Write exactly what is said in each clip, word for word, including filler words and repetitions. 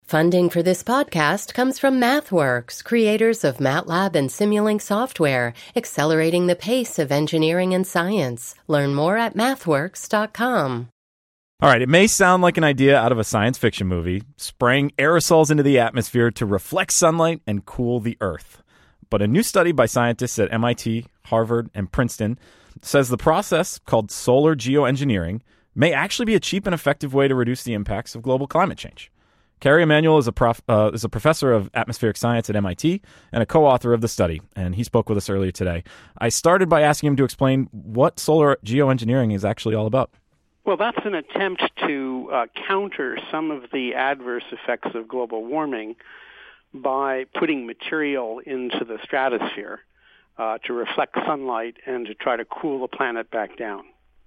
Funding for this podcast comes from MathWorks, creators of MATLAB and Simulink software, accelerating the pace of engineering and science. Learn more at mathworks dot com. All right, it may sound like an idea out of a science fiction movie, spraying aerosols into the atmosphere to reflect sunlight and cool the Earth. But a new study by scientists at M I T, Harvard, and Princeton says the process, called solar geoengineering, may actually be a cheap and effective way to reduce the impacts of global climate change. Kerry Emanuel is a prof, uh, is a professor of atmospheric science at M I T and a co-author of the study, and he spoke with us earlier today. I started by asking him to explain what solar geoengineering is actually all about. Well, that's an attempt to uh, counter some of the adverse effects of global warming by putting material into the stratosphere uh, to reflect sunlight and to try to cool the planet back down.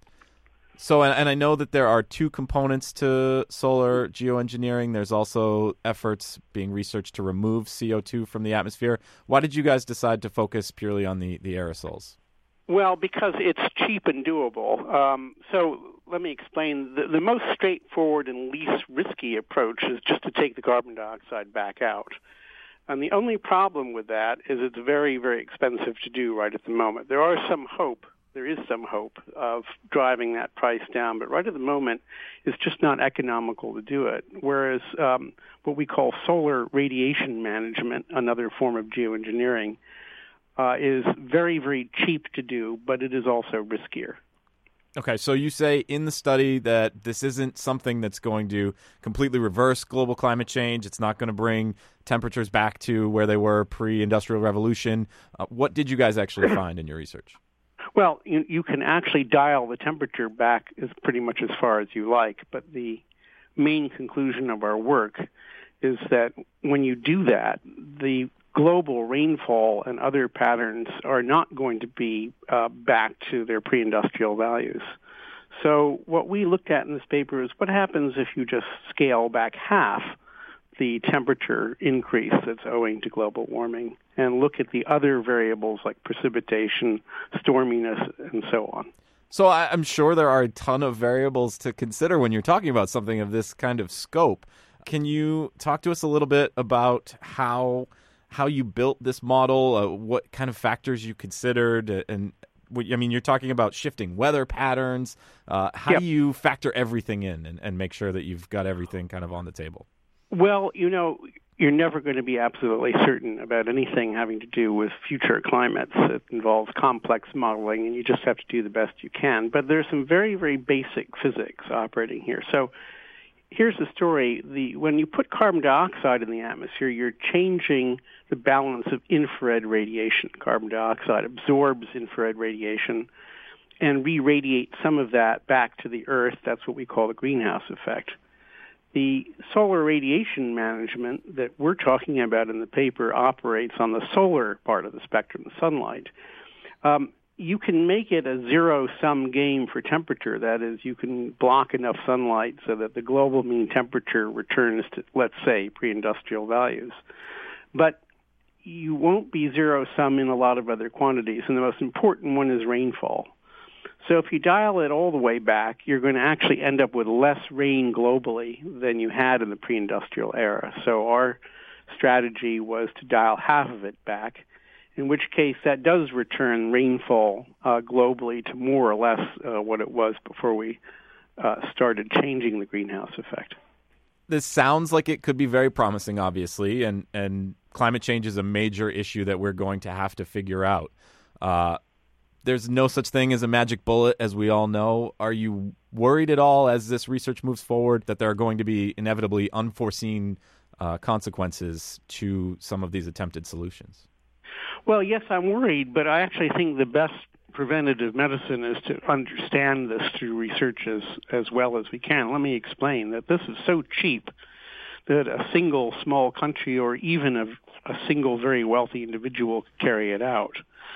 So, and I know that there are two components to solar geoengineering. There's also efforts being researched to remove C O two from the atmosphere. Why did you guys decide to focus purely on the, the aerosols? Well, because it's cheap and doable. Um, so let me explain. The, the most straightforward and least risky approach is just to take the carbon dioxide back out. And the only problem with that is it's very, very expensive to do right at the moment. There are some hope. There is some hope of driving that price down, but right at the moment, it's just not economical to do it. Whereas um, what we call solar radiation management, another form of geoengineering, uh, is very, very cheap to do, but it is also riskier. Okay, so you say in the study that this isn't something that's going to completely reverse global climate change. It's not going to bring temperatures back to where they were pre-industrial revolution. Uh, what did you guys actually find in your research? Well, you, you can actually dial the temperature back as pretty much as far as you like, but the main conclusion of our work is that when you do that, the global rainfall and other patterns are not going to be uh, back to their pre-industrial values. So what we looked at in this paper is what happens if you just scale back half the temperature increase that's owing to global warming and look at the other variables like precipitation, storminess, and so on. So I'm sure there are a ton of variables to consider when you're talking about something of this kind of scope. Can you talk to us a little bit about how how you built this model, uh, what kind of factors you considered, uh, and I mean, you're talking about shifting weather patterns. Uh, how yep. do you factor everything in and, and make sure that you've got everything kind of on the table? Well, you know, you're never going to be absolutely certain about anything having to do with future climates. It involves complex modeling, and you just have to do the best you can. But there's some very, very basic physics operating here. So here's the story. The, when you put carbon dioxide in the atmosphere, you're changing the balance of infrared radiation. Carbon dioxide absorbs infrared radiation and re-radiates some of that back to the Earth. That's what we call the greenhouse effect. The solar radiation management that we're talking about in the paper operates on the solar part of the spectrum, the sunlight. Um, you can make it a zero-sum game for temperature. That is, you can block enough sunlight so that the global mean temperature returns to, let's say, pre-industrial values. But you won't be zero-sum in a lot of other quantities, and the most important one is rainfall. So if you dial it all the way back, you're going to actually end up with less rain globally than you had in the pre-industrial era. So our strategy was to dial half of it back, in which case that does return rainfall uh, globally to more or less uh, what it was before we uh, started changing the greenhouse effect. This sounds like it could be very promising, obviously, and, and climate change is a major issue that we're going to have to figure out. Uh, There's no such thing as a magic bullet, as we all know. Are you worried at all as this research moves forward that there are going to be inevitably unforeseen uh, consequences to some of these attempted solutions? Well, yes, I'm worried, but I actually think the best preventative medicine is to understand this through research as, as well as we can. Let me explain that this is so cheap that a single small country or even a, a single very wealthy individual could carry it out.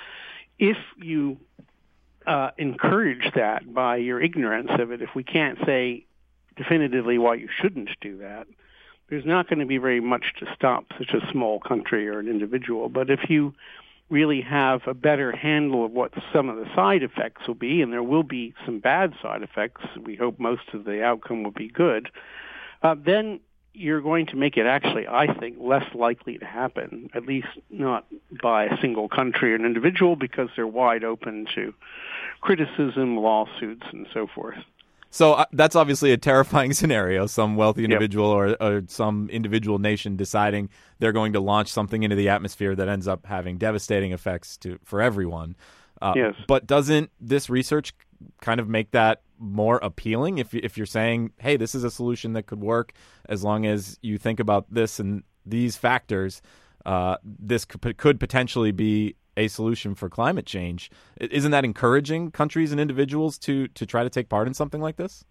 If you uh, encourage that by your ignorance of it, if we can't say definitively why you shouldn't do that, there's not going to be very much to stop such a small country or an individual. But if you really have a better handle of what some of the side effects will be, and there will be some bad side effects, we hope most of the outcome will be good, uh, then you're going to make it actually, I think, less likely to happen, at least not by a single country or an individual, because they're wide open to criticism, lawsuits, and so forth. So uh, that's obviously a terrifying scenario, some wealthy individual yep. or, or some individual nation deciding they're going to launch something into the atmosphere that ends up having devastating effects to for everyone. Uh, yes. But doesn't this research kind of make that more appealing if, if you're saying, hey, this is a solution that could work as long as you think about this and these factors, uh, this could, could potentially be a solution for climate change. Isn't that encouraging countries and individuals to to try to take part in something like this?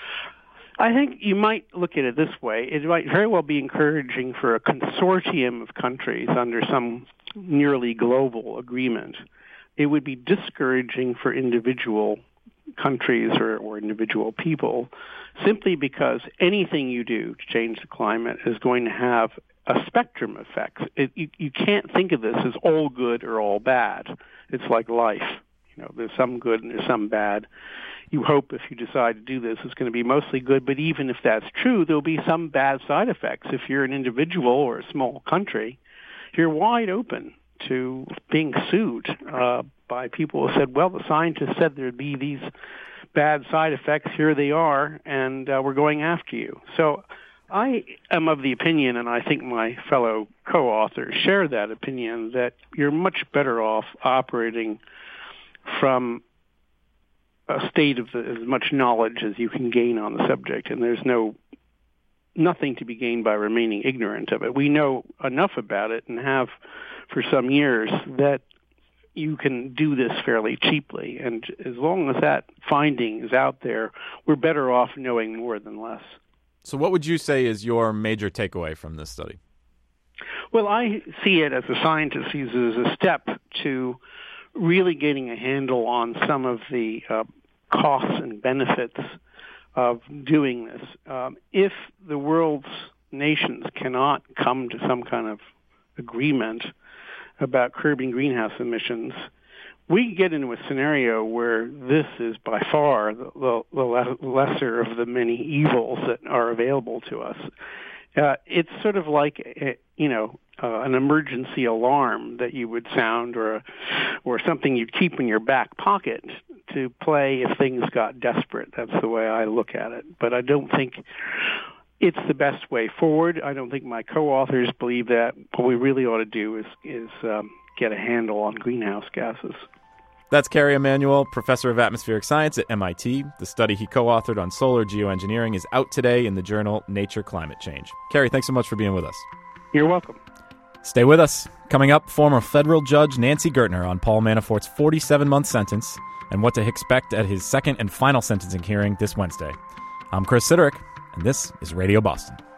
I think you might look at it this way. It might very well be encouraging for a consortium of countries under some nearly global agreement. It would be discouraging for individual countries or, or individual people, simply because anything you do to change the climate is going to have a spectrum effect. It, you, you can't think of this as all good or all bad. It's like life. You know, there's some good and there's some bad. You hope if you decide to do this, it's going to be mostly good, but even if that's true, there'll be some bad side effects. If you're an individual or a small country, you're wide open to being sued uh, by people who said, well, the scientists said there'd be these bad side effects, here they are, and uh, we're going after you. So I am of the opinion, and I think my fellow co-authors share that opinion, that you're much better off operating from a state of the, as much knowledge as you can gain on the subject, and there's no nothing to be gained by remaining ignorant of it. We know enough about it and have for some years that you can do this fairly cheaply, and as long as that finding is out there, we're better off knowing more than less. So what would you say is your major takeaway from this study? Well, I see it as a scientist sees it as a step to really getting a handle on some of the uh, costs and benefits of doing this. Um, if the world's nations cannot come to some kind of agreement about curbing greenhouse emissions, we get into a scenario where this is by far the, the, the lesser of the many evils that are available to us. Uh, it's sort of like, a, you know, uh, an emergency alarm that you would sound, or a, or something you'd keep in your back pocket to play if things got desperate. That's the way I look at it. But I don't think it's the best way forward. I don't think my co-authors believe that. What we really ought to do is, is um, get a handle on greenhouse gases. That's Kerry Emanuel, professor of atmospheric science at M I T. The study he co-authored on solar geoengineering is out today in the journal Nature Climate Change. Kerry, thanks so much for being with us. You're welcome. Stay with us. Coming up, former federal judge Nancy Gertner on Paul Manafort's forty-seven month sentence and what to expect at his second and final sentencing hearing this Wednesday. I'm Chris Siderick, and this is Radio Boston.